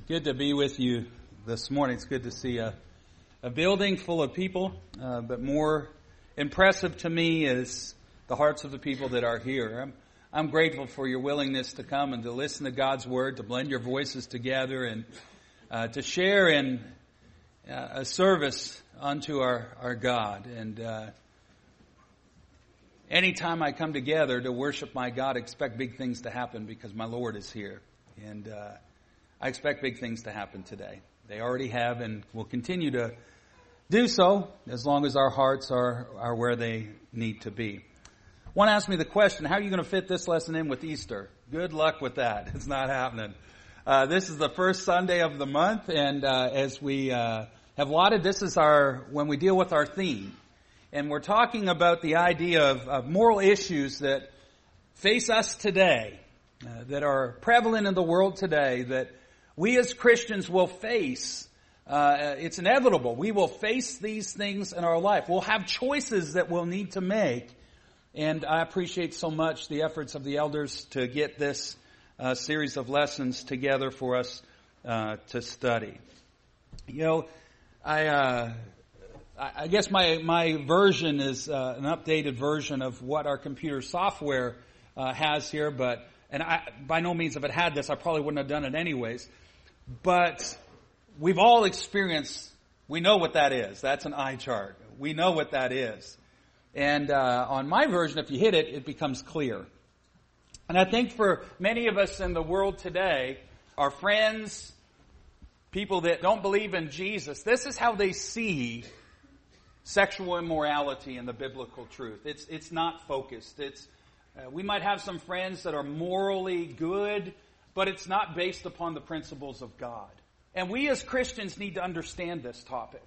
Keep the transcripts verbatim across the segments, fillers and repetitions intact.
Good to be with you this morning. It's good to see a, a building full of people, uh, but more impressive to me is the hearts of the people that are here. I'm, I'm grateful for your willingness to come and to listen to God's Word, to blend your voices together, and uh, to share in uh, a service unto our, our God. And uh, anytime I come together to worship my God, I expect big things to happen because my Lord is here. And uh, I expect big things to happen today. They already have and will continue to do so as long as our hearts are, are where they need to be. One asked me the question, how are you going to fit this lesson in with Easter? Good luck with that. It's not happening. Uh, this is the first Sunday of the month, and uh, as we uh, have lauded, this is our when we deal with our theme. And we're talking about the idea of, of moral issues that face us today, uh, that are prevalent in the world today, that we as Christians will face. Uh, it's inevitable. We will face these things in our life. We'll have choices that we'll need to make. And I appreciate so much the efforts of the elders to get this uh, series of lessons together for us uh, to study. You know, I, uh, I guess my, my version is uh, an updated version of what our computer software uh, has here. But, and I, by no means if it had this, I probably wouldn't have done it anyways. But we've all experienced, we know what that is. That's an eye chart. We know what that is. And uh, on my version, if you hit it, it becomes clear. And I think for many of us in the world today, our friends, people that don't believe in Jesus, this is how they see sexual immorality and the biblical truth. It's it's not focused. It's uh, we might have some friends that are morally good, but it's not based upon the principles of God. And we as Christians need to understand this topic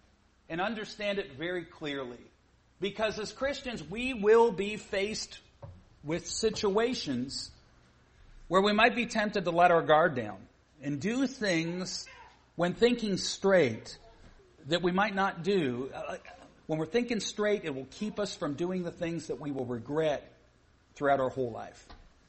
and understand it very clearly. Because as Christians, we will be faced with situations where we might be tempted to let our guard down and do things when thinking straight that we might not do. When we're thinking straight, it will keep us from doing the things that we will regret throughout our whole life.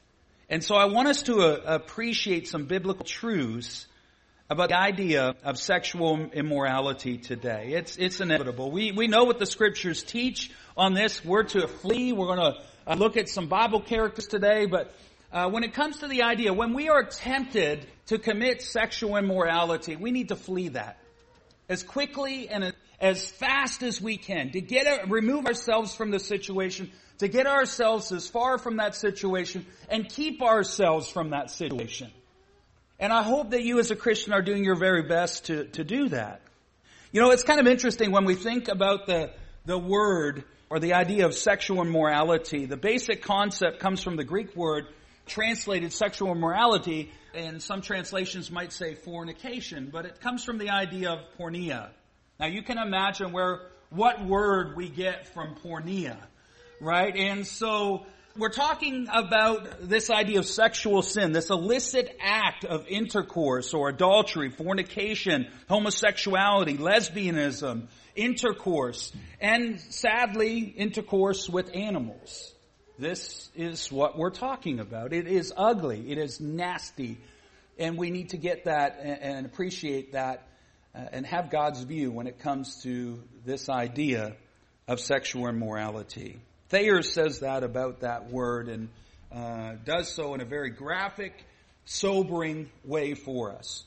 And so I want us to uh, appreciate some biblical truths about the idea of sexual immorality today. It's it's inevitable. We we know what the Scriptures teach on this. We're to flee. We're going to uh, look at some Bible characters today. But uh, when it comes to the idea, when we are tempted to commit sexual immorality, we need to flee that as quickly and as fast as we can to get a, remove ourselves from the situation, to get ourselves as far from that situation and keep ourselves from that situation. And I hope that you as a Christian are doing your very best to, to do that. You know, it's kind of interesting when we think about the, the word or the idea of sexual immorality. The basic concept comes from the Greek word translated sexual immorality, and some translations might say fornication, but it comes from the idea of porneia. Now you can imagine where what word we get from porneia, right? And so we're talking about this idea of sexual sin, this illicit act of intercourse or adultery, fornication, homosexuality, lesbianism, intercourse, and sadly, intercourse with animals. This is what we're talking about. It is ugly. It is nasty. And we need to get that and appreciate that uh, and have God's view when it comes to this idea of sexual immorality. Thayer says that about that word and uh, does so in a very graphic, sobering way for us.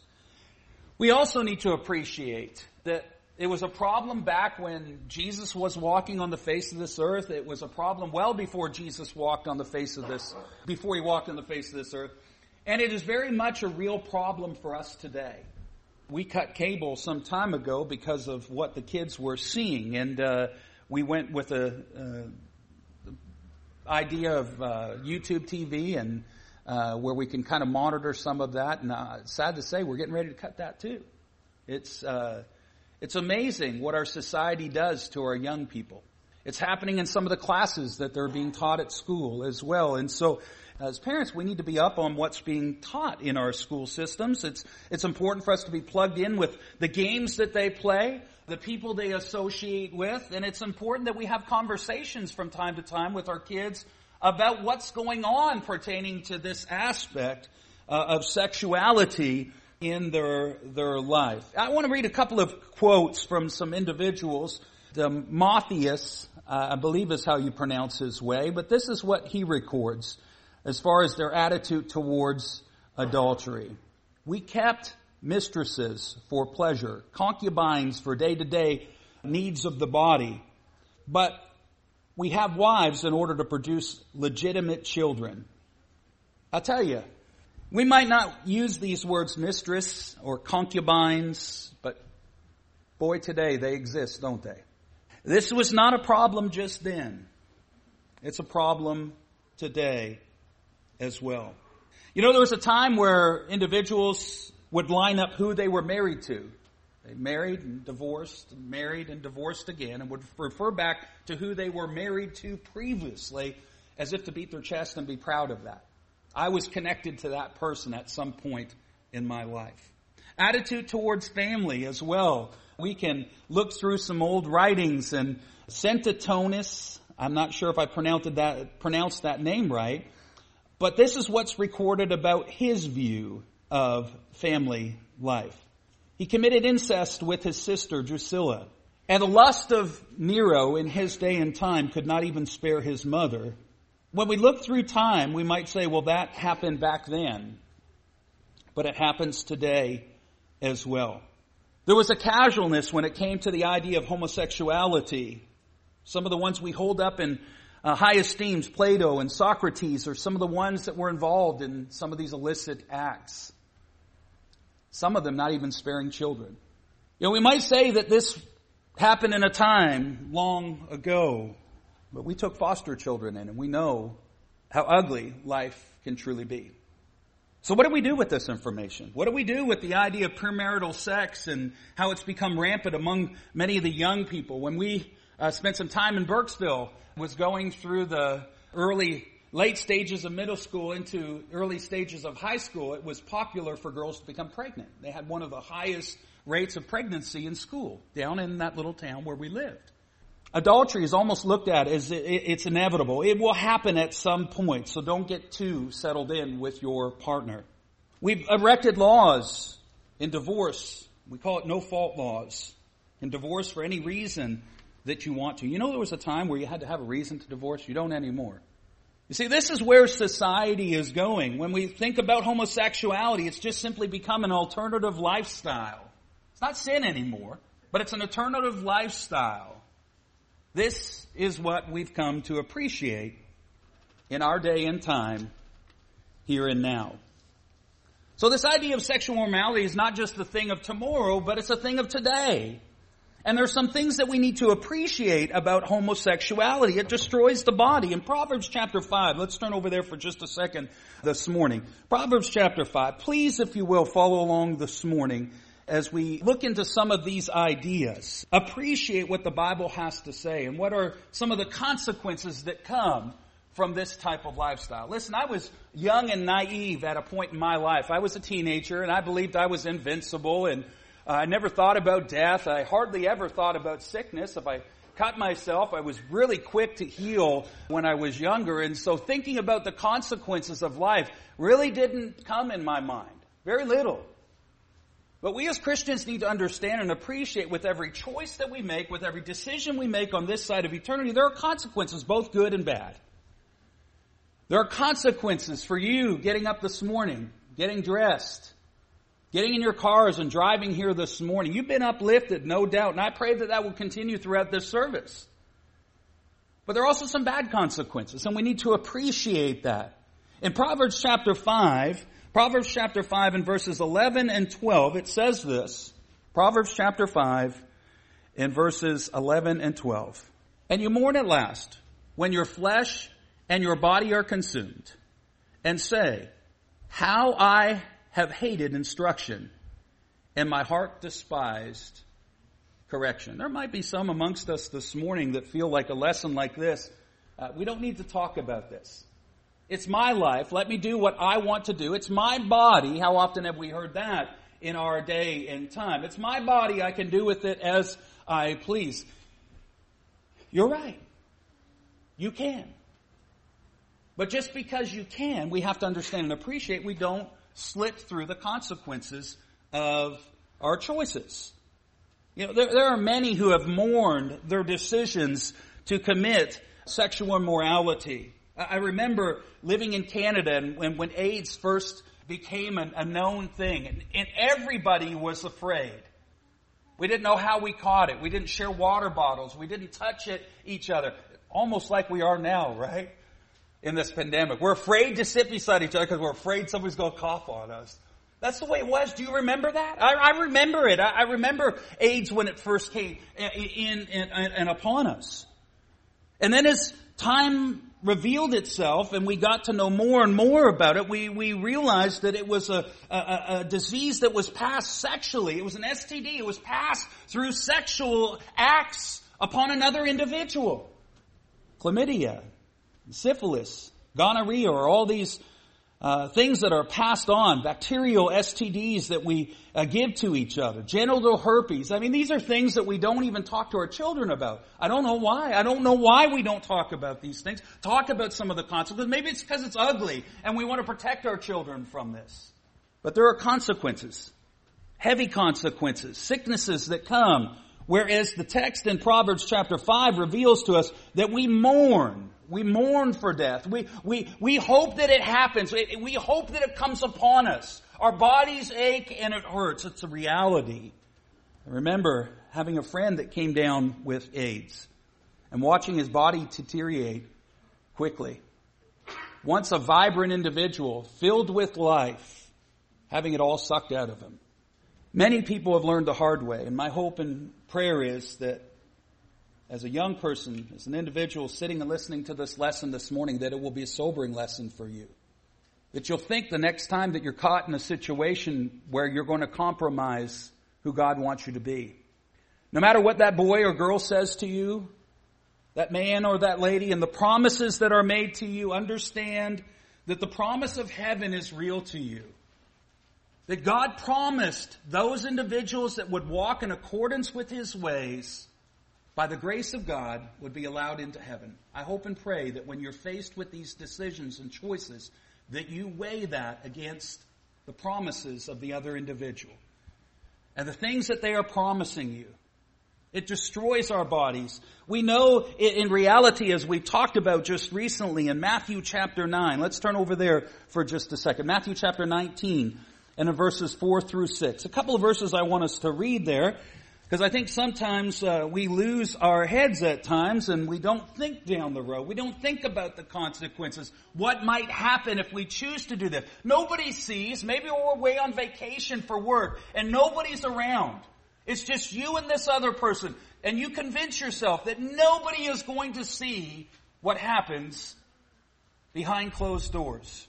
We also need to appreciate that it was a problem back when Jesus was walking on the face of this earth. It was a problem well before Jesus walked on the face of this, before he walked on the face of this earth. And it is very much a real problem for us today. We cut cable some time ago because of what the kids were seeing, and uh, we went with a... Uh, idea of uh, YouTube T V and uh, where we can kind of monitor some of that. And uh, sad to say, we're getting ready to cut that too. It's uh, it's amazing what our society does to our young people. It's happening in some of the classes that they're being taught at school as well. And so as parents, we need to be up on what's being taught in our school systems. It's it's important for us to be plugged in with the games that they play, the people they associate with, and it's important that we have conversations from time to time with our kids about what's going on pertaining to this aspect uh, of sexuality in their their life. I want to read a couple of quotes from some individuals. Timotheus, uh, I believe is how you pronounce his way, but this is what he records as far as their attitude towards adultery. We kept mistresses for pleasure, concubines for day-to-day needs of the body, but we have wives in order to produce legitimate children. I'll tell you, we might not use these words mistress or concubines, but boy, today they exist, don't they? This was not a problem just then. It's a problem today as well. You know, there was a time where individuals would line up who they were married to. They married and divorced, and married and divorced again, and would refer back to who they were married to previously as if to beat their chest and be proud of that. I was connected to that person at some point in my life. Attitude towards family as well. We can look through some old writings, and Centotonus, I'm not sure if I pronounced that, pronounced that name right, but this is what's recorded about his view of family life. He committed incest with his sister Drusilla. And the lust of Nero in his day and time could not even spare his mother. When we look through time, we might say, well, that happened back then. But it happens today as well. There was a casualness when it came to the idea of homosexuality. Some of the ones we hold up in uh, high esteem, Plato and Socrates, are some of the ones that were involved in some of these illicit acts. Some of them not even sparing children. You know, we might say that this happened in a time long ago, but we took foster children in, and we know how ugly life can truly be. So what do we do with this information? What do we do with the idea of premarital sex and how it's become rampant among many of the young people? When we uh, spent some time in Burkesville, was going through the early late stages of middle school into early stages of high school, it was popular for girls to become pregnant. They had one of the highest rates of pregnancy in school down in that little town where we lived. Adultery is almost looked at as it's inevitable. It will happen at some point, so don't get too settled in with your partner. We've erected laws in divorce. We call it no-fault laws. In divorce for any reason that you want to. You know, there was a time where you had to have a reason to divorce. You don't anymore. You see, this is where society is going. When we think about homosexuality, it's just simply become an alternative lifestyle. It's not sin anymore, but it's an alternative lifestyle. This is what we've come to appreciate in our day and time, here and now. So this idea of sexual immorality is not just the thing of tomorrow, but it's a thing of today. And there's some things that we need to appreciate about homosexuality. It destroys the body. In Proverbs chapter five, let's turn over there for just a second this morning. Proverbs chapter five, please, if you will, follow along this morning as we look into some of these ideas. Appreciate what the Bible has to say and what are some of the consequences that come from this type of lifestyle. Listen, I was young and naive at a point in my life. I was a teenager and I believed I was invincible, and uh, I never thought about death. I hardly ever thought about sickness. If I cut myself, I was really quick to heal when I was younger. And so thinking about the consequences of life really didn't come in my mind. Very little. But we as Christians need to understand and appreciate with every choice that we make, with every decision we make on this side of eternity, there are consequences, both good and bad. There are consequences for you getting up this morning, getting dressed, getting in your cars and driving here this morning. You've been uplifted, no doubt, and I pray that that will continue throughout this service. But there are also some bad consequences, and we need to appreciate that. In Proverbs chapter five, Proverbs chapter five and verses eleven and twelve, it says this. Proverbs chapter five and verses eleven and twelve. And you mourn at last when your flesh and your body are consumed, and say, how I have hated instruction, and my heart despised correction. There might be some amongst us this morning that feel like a lesson like this, uh, we don't need to talk about this. It's my life. Let me do what I want to do. It's my body. How often have we heard that in our day and time? It's my body. I can do with it as I please. You're right. You can. But just because you can, we have to understand and appreciate we don't slip through the consequences of our choices. You know, there, there are many who have mourned their decisions to commit sexual immorality. I remember living in Canada and when, when AIDS first became a, a known thing, and, and everybody was afraid. We didn't know how we caught it. We didn't share water bottles. We didn't touch it each other. Almost like we are now, right? In this pandemic. We're afraid to sit beside each other because we're afraid somebody's going to cough on us. That's the way it was. Do you remember that? I, I remember it. I, I remember AIDS when it first came in, in, in, and upon us. And then as time revealed itself and we got to know more and more about it, we, we realized that it was a, a, a disease that was passed sexually. It was an S T D. It was passed through sexual acts upon another individual. Chlamydia, syphilis, gonorrhea, or all these Uh, things that are passed on, bacterial S T Ds that we uh, give to each other, genital herpes. I mean, these are things that we don't even talk to our children about. I don't know why. I don't know why we don't talk about these things. Talk about some of the consequences. Maybe it's because it's ugly and we want to protect our children from this. But there are consequences, heavy consequences, sicknesses that come. Whereas the text in Proverbs chapter five reveals to us that we mourn. We mourn for death. We, we, we hope that it happens. We, we hope that it comes upon us. Our bodies ache and it hurts. It's a reality. I remember having a friend that came down with AIDS and watching his body deteriorate quickly. Once a vibrant individual filled with life, having it all sucked out of him. Many people have learned the hard way, and my hope and prayer is that as a young person, as an individual sitting and listening to this lesson this morning, that it will be a sobering lesson for you. That you'll think the next time that you're caught in a situation where you're going to compromise who God wants you to be. No matter what that boy or girl says to you, that man or that lady, and the promises that are made to you, understand that the promise of heaven is real to you. That God promised those individuals that would walk in accordance with His ways, by the grace of God, would be allowed into heaven. I hope and pray that when you're faced with these decisions and choices, that you weigh that against the promises of the other individual. And the things that they are promising you. It destroys our bodies. We know in reality, as we talked about just recently in Matthew chapter nine. Let's turn over there for just a second. Matthew chapter nineteen and in verses four through six. A couple of verses I want us to read there. Because I think sometimes uh, we lose our heads at times and we don't think down the road. We don't think about the consequences. What might happen if we choose to do this? Nobody sees. Maybe we're away on vacation for work and nobody's around. It's just you and this other person. And you convince yourself that nobody is going to see what happens behind closed doors.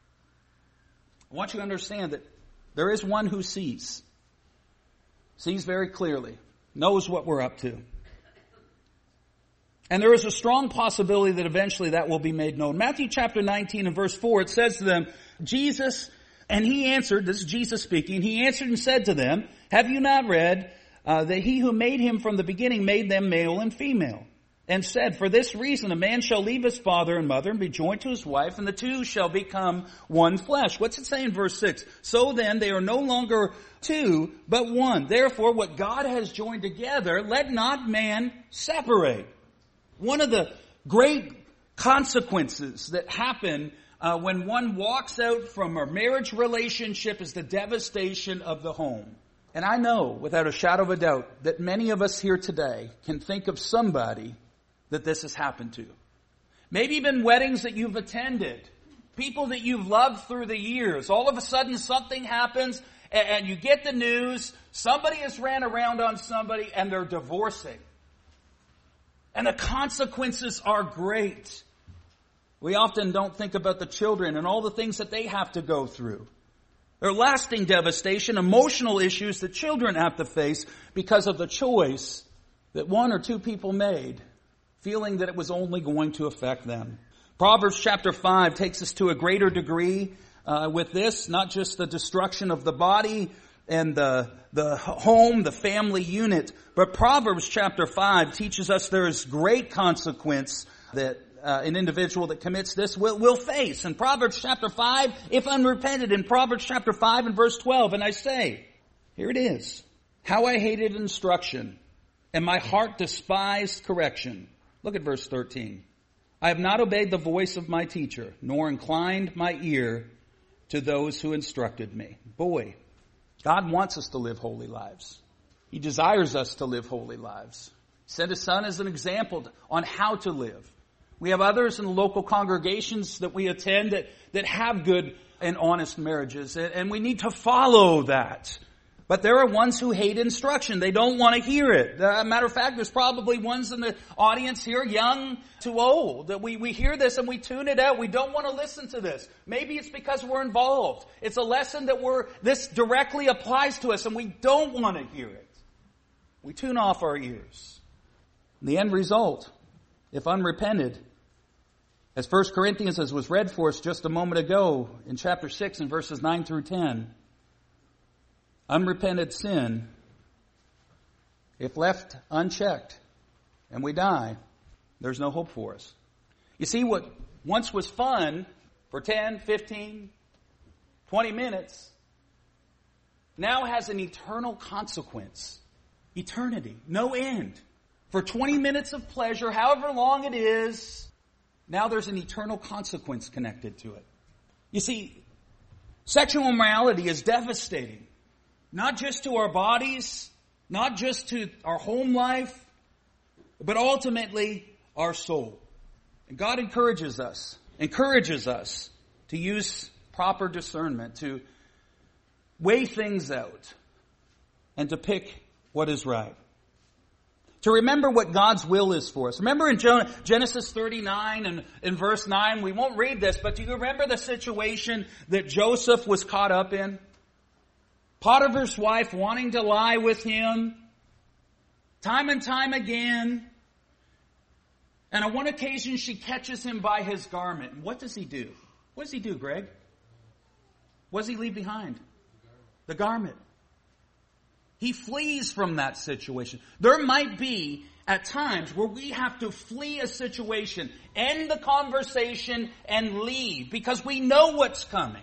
I want you to understand that there is one who sees. Sees very clearly, knows what we're up to. And there is a strong possibility that eventually that will be made known. Matthew chapter nineteen and verse four, it says to them, Jesus, and he answered, this is Jesus speaking, he answered and said to them, have you not read uh, that he who made him from the beginning made them male and female? And said, for this reason a man shall leave his father and mother and be joined to his wife, and the two shall become one flesh. What's it say in verse six? So then they are no longer two, but one. Therefore, what God has joined together, let not man separate. One of the great consequences that happen uh, when one walks out from a marriage relationship is the devastation of the home. And I know, without a shadow of a doubt, that many of us here today can think of somebody that this has happened to. Maybe even weddings that you've attended. People that you've loved through the years. All of a sudden something happens and you get the news. Somebody has ran around on somebody and they're divorcing. And the consequences are great. We often don't think about the children and all the things that they have to go through. There are lasting devastation, emotional issues that children have to face because of the choice that one or two people made, feeling that it was only going to affect them. Proverbs chapter five takes us to a greater degree uh, with this, not just the destruction of the body and the, the home, the family unit, but Proverbs chapter five teaches us there is great consequence that uh, an individual that commits this will, will face. In Proverbs chapter five, if unrepented, in Proverbs chapter five and verse twelve, and I say, Here it is. How I hated instruction, and my heart despised correction. Look at verse thirteen. I have not obeyed the voice of my teacher, nor inclined my ear to those who instructed me. Boy, God wants us to live holy lives. He desires us to live holy lives. He sent His Son as an example on how to live. We have others in the local congregations that we attend that, that have good and honest marriages, and we need to follow that. But there are ones who hate instruction. They don't want to hear it. As a matter of fact, there's probably ones in the audience here, young to old, that we, we hear this and we tune it out. We don't want to listen to this. Maybe it's because we're involved. It's a lesson that we're, this directly applies to us and we don't want to hear it. We tune off our ears. The end result, if unrepented, as First Corinthians as was read for us just a moment ago in chapter six and verses nine through ten, unrepented sin, if left unchecked and we die, there's no hope for us. You see, what once was fun for ten, fifteen, twenty minutes now has an eternal consequence. Eternity. No end. For twenty minutes of pleasure, however long it is, now there's an eternal consequence connected to it. You see, sexual immorality is devastating. Not just to our bodies, not just to our home life, but ultimately our soul. And God encourages us, encourages us to use proper discernment, to weigh things out, and to pick what is right. To remember what God's will is for us. Remember in Genesis thirty-nine and in verse nine, we won't read this, but do you remember the situation that Joseph was caught up in? Potiphar's wife wanting to lie with him time and time again. And on one occasion she catches him by his garment. And what does he do? What does he do, Greg? What does he leave behind? The garment. He flees from that situation. There might be at times where we have to flee a situation, end the conversation, and leave because we know what's coming.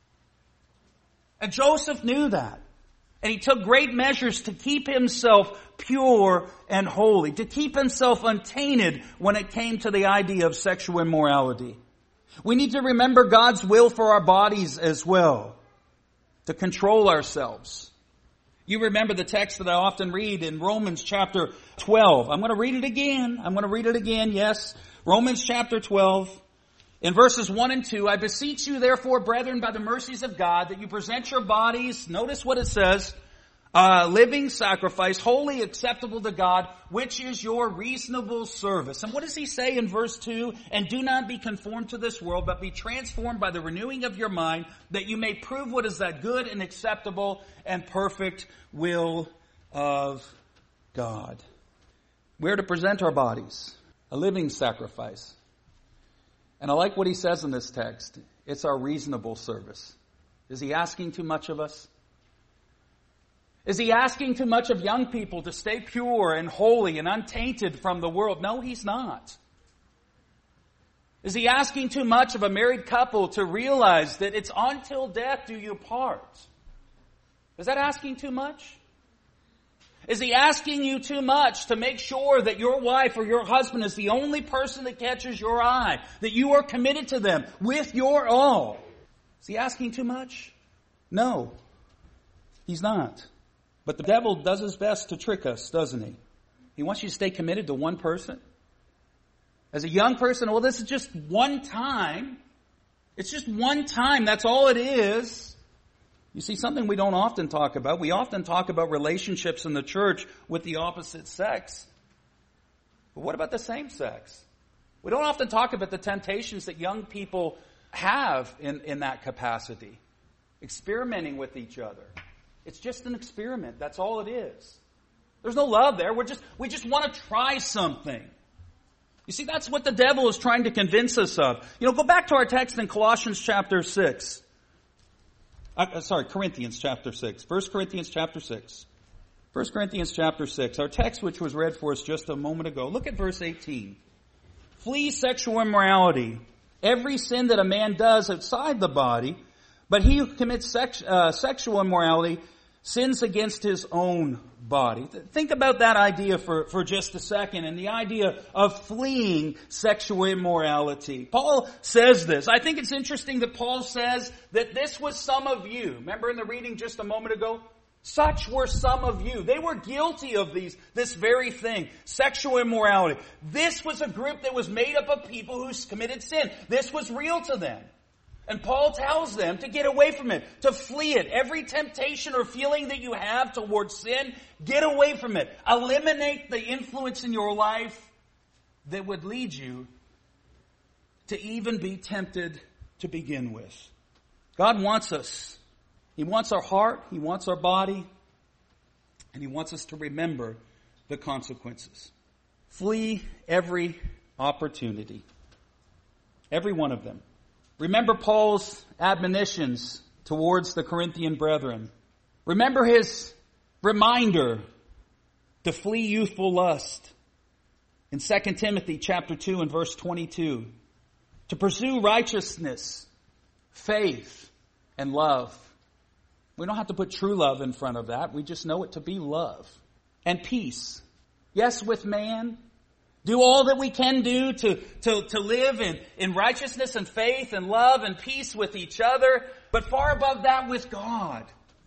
And Joseph knew that. And he took great measures to keep himself pure and holy, to keep himself untainted when it came to the idea of sexual immorality. We need to remember God's will for our bodies as well, to control ourselves. You remember the text that I often read in Romans chapter twelve. I'm going to read it again. I'm going to read it again, yes. Romans chapter twelve. In verses one and two, I beseech you therefore, brethren, by the mercies of God, that you present your bodies, notice what it says, uh, living sacrifice, wholly acceptable to God, which is your reasonable service. And what does he say in verse two? And do not be conformed to this world, but be transformed by the renewing of your mind, that you may prove what is that good and acceptable and perfect will of God. We're to present our bodies, a living sacrifice. And I like what he says in this text. It's our reasonable service. Is he asking too much of us? Is he asking too much of young people to stay pure and holy and untainted from the world? No, he's not. Is he asking too much of a married couple to realize that it's until death do you part? Is that asking too much? Is he asking you too much to make sure that your wife or your husband is the only person that catches your eye? That you are committed to them with your all? Is he asking too much? No, he's not. But the devil does his best to trick us, doesn't he? He wants you to stay committed to one person. As a young person, well, this is just one time. It's just one time. That's all it is. You see, something we don't often talk about. We often talk about relationships in the church with the opposite sex. But what about the same sex? We don't often talk about the temptations that young people have in, in that capacity. Experimenting with each other. It's just an experiment. That's all it is. There's no love there. We're just, we just want to try something. You see, that's what the devil is trying to convince us of. You know, go back to our text in Colossians chapter six. Uh, sorry, Corinthians chapter six. First Corinthians chapter six. First Corinthians chapter six. Our text which was read for us just a moment ago. Look at verse eighteen. Flee sexual immorality. Every sin that a man does outside the body, but he who commits sex, uh, sexual immorality sins against his own body. Think about that idea for, for just a second, and the idea of fleeing sexual immorality. Paul says this. I think it's interesting that Paul says that this was some of you. Remember in the reading just a moment ago? Such were some of you. They were guilty of these, this very thing, sexual immorality. This was a group that was made up of people who committed sin. This was real to them. And Paul tells them to get away from it, to flee it. Every temptation or feeling that you have towards sin, get away from it. Eliminate the influence in your life that would lead you to even be tempted to begin with. God wants us. He wants our heart, He wants our body, and He wants us to remember the consequences. Flee every opportunity. Every one of them. Remember Paul's admonitions towards the Corinthian brethren. Remember his reminder to flee youthful lust. In Second Timothy chapter two and verse twenty-two. To pursue righteousness, faith, and love. We don't have to put true love in front of that. We just know it to be love. And peace. Yes, with man. Do all that we can do to, to, to live in, in righteousness and faith and love and peace with each other. But far above that with God.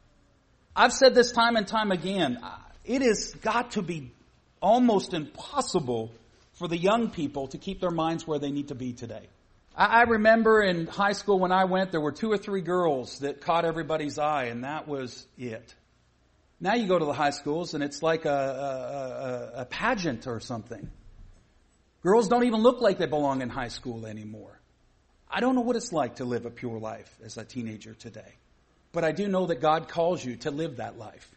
I've said this time and time again. It has got to be almost impossible for the young people to keep their minds where they need to be today. I remember in high school when I went, there were two or three girls that caught everybody's eye, and that was it. Now you go to the high schools, and it's like a, a, a pageant or something. Girls don't even look like they belong in high school anymore. I don't know what it's like to live a pure life as a teenager today. But I do know that God calls you to live that life.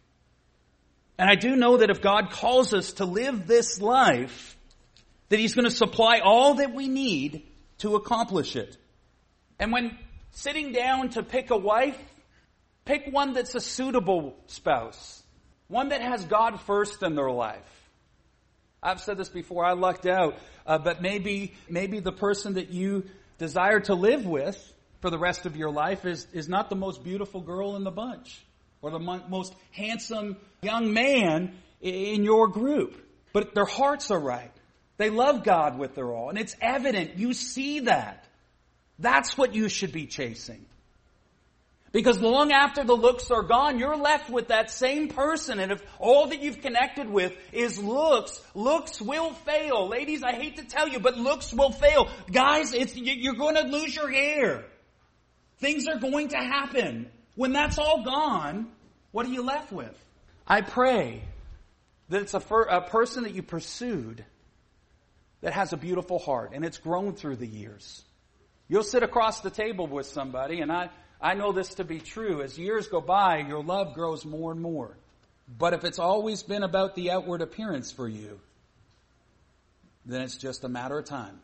And I do know that if God calls us to live this life, that He's going to supply all that we need to accomplish it. And when sitting down to pick a wife, pick one that's a suitable spouse. One that has God first in their life. I've said this before, I lucked out, uh, but maybe maybe the person that you desire to live with for the rest of your life is, is not the most beautiful girl in the bunch. Or the mo- most handsome young man in your group. But their hearts are right. They love God with their all. And it's evident. You see that. That's what you should be chasing. Because long after the looks are gone, you're left with that same person. And if all that you've connected with is looks, looks will fail. Ladies, I hate to tell you, but looks will fail. Guys, it's, you're going to lose your hair. Things are going to happen. When that's all gone, what are you left with? I pray that it's a, fir- a person that you pursued that has a beautiful heart, and it's grown through the years. You'll sit across the table with somebody, and I, I know this to be true. As years go by, your love grows more and more. But if it's always been about the outward appearance for you, then it's just a matter of time.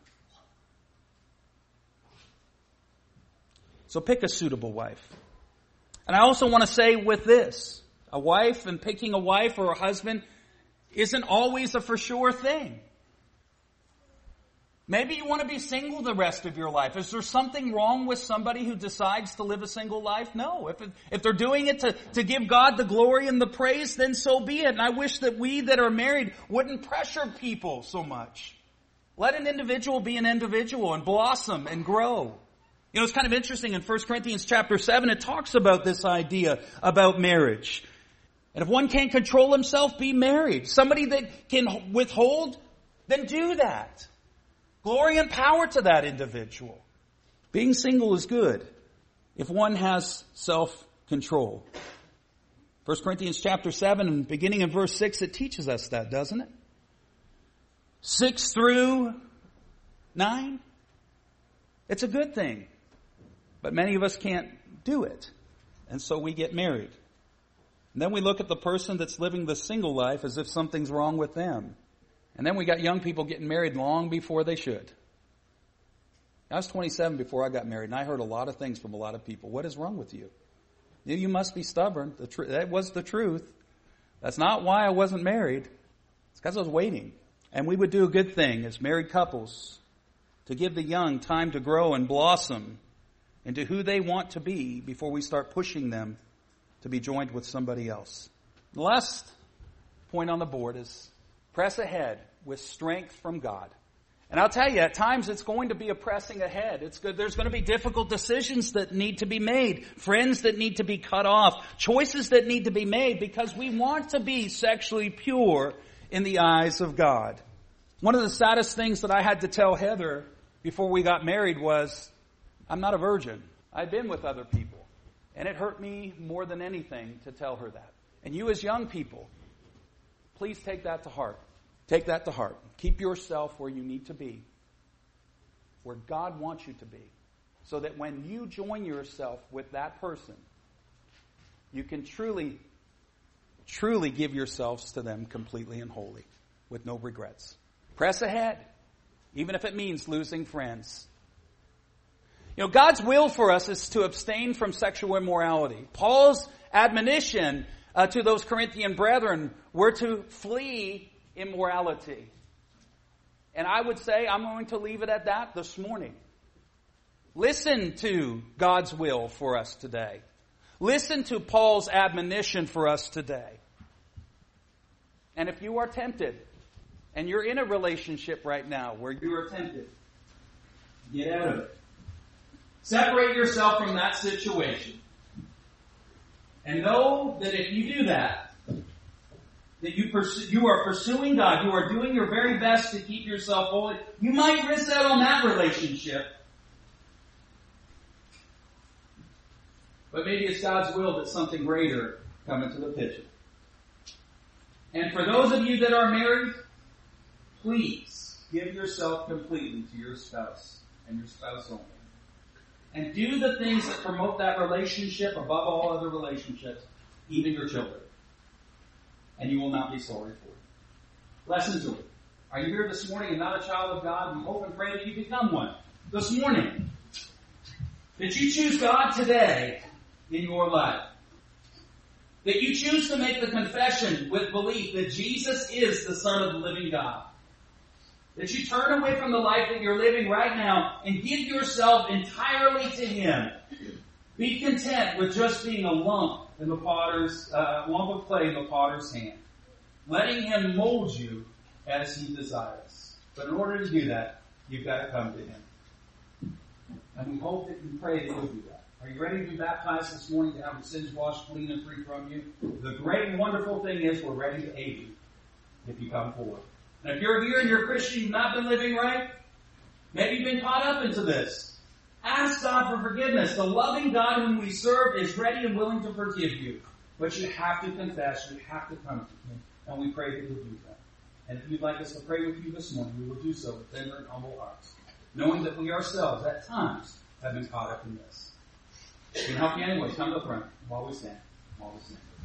So pick a suitable wife. And I also want to say with this, a wife and picking a wife or a husband isn't always a for sure thing. Maybe you want to be single the rest of your life. Is there something wrong with somebody who decides to live a single life? No. If it, if they're doing it to, to give God the glory and the praise, then so be it. And I wish that we that are married wouldn't pressure people so much. Let an individual be an individual and blossom and grow. You know, it's kind of interesting in First Corinthians chapter seven, it talks about this idea about marriage. And if one can't control himself, be married. Somebody that can withhold, then do that. Glory and power to that individual. Being single is good if one has self-control. First Corinthians chapter seven, beginning in verse six, it teaches us that, doesn't it? Six through nine. It's a good thing. But many of us can't do it. And so we get married. And then we look at the person that's living the single life as if something's wrong with them. And then we got young people getting married long before they should. I was twenty-seven before I got married, and I heard a lot of things from a lot of people. What is wrong with you? You must be stubborn. The tr- that was the truth. That's not why I wasn't married. It's because I was waiting. And we would do a good thing as married couples to give the young time to grow and blossom into who they want to be before we start pushing them to be joined with somebody else. The last point on the board is press ahead with strength from God. And I'll tell you, at times it's going to be a pressing ahead. It's good. There's going to be difficult decisions that need to be made, friends that need to be cut off, choices that need to be made because we want to be sexually pure in the eyes of God. One of the saddest things that I had to tell Heather before we got married was, I'm not a virgin. I've been with other people. And it hurt me more than anything to tell her that. And you as young people, please take that to heart. Take that to heart. Keep yourself where you need to be, where God wants you to be, so that when you join yourself with that person, you can truly, truly give yourselves to them completely and wholly, with no regrets. Press ahead, even if it means losing friends. You know, God's will for us is to abstain from sexual immorality. Paul's admonition uh, to those Corinthian brethren were to flee immorality. And I would say, I'm going to leave it at that this morning. Listen to God's will for us today. Listen to Paul's admonition for us today. And if you are tempted, and you're in a relationship right now where you are tempted, get out of it. Separate yourself from that situation. And know that if you do that, that you pursue, you are pursuing God, you are doing your very best to keep yourself holy. You might miss out on that relationship. But maybe it's God's will that something greater come into the picture. And for those of you that are married, please give yourself completely to your spouse and your spouse only. And do the things that promote that relationship above all other relationships, even your children. And you will not be sorry for it. Lesson two. Are you here this morning and not a child of God? We hope and pray that you become one this morning. That you choose God today in your life. That you choose to make the confession with belief that Jesus is the Son of the living God. That you turn away from the life that you're living right now and give yourself entirely to Him. Be content with just being a lump in the potter's, uh, lump of clay in the potter's hand. Letting Him mold you as He desires. But in order to do that, you've got to come to Him. And we hope that you pray that you'll do that. Are you ready to be baptized this morning to have your sins washed clean and free from you? The great and wonderful thing is we're ready to aid you if you come forward. And if you're here and you're a Christian, you've not been living right, maybe you've been caught up into this. Ask God for forgiveness. The loving God whom we serve is ready and willing to forgive you. But you have to confess. You have to come to Him. And we pray that you'll do that. And if you'd like us to pray with you this morning, we will do so with tender and humble hearts. Knowing that we ourselves, at times, have been caught up in this. We can help you anyway. Come to the front while we stand. While we stand.